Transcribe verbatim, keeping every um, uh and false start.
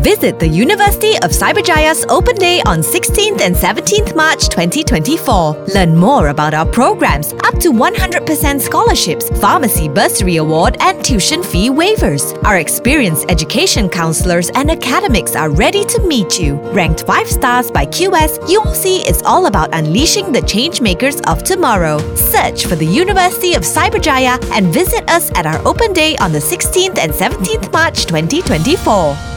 Visit the University of Cyberjaya's Open Day on sixteenth and seventeenth March twenty twenty-four. Learn more about our programs, up to one hundred percent scholarships, pharmacy bursary award and tuition fee waivers. Our experienced education counselors and academics are ready to meet you. Ranked five stars by Q S, U O C is all about unleashing the change makers of tomorrow. Search for the University of Cyberjaya and visit us at our Open Day on the sixteenth and seventeenth March twenty twenty-four.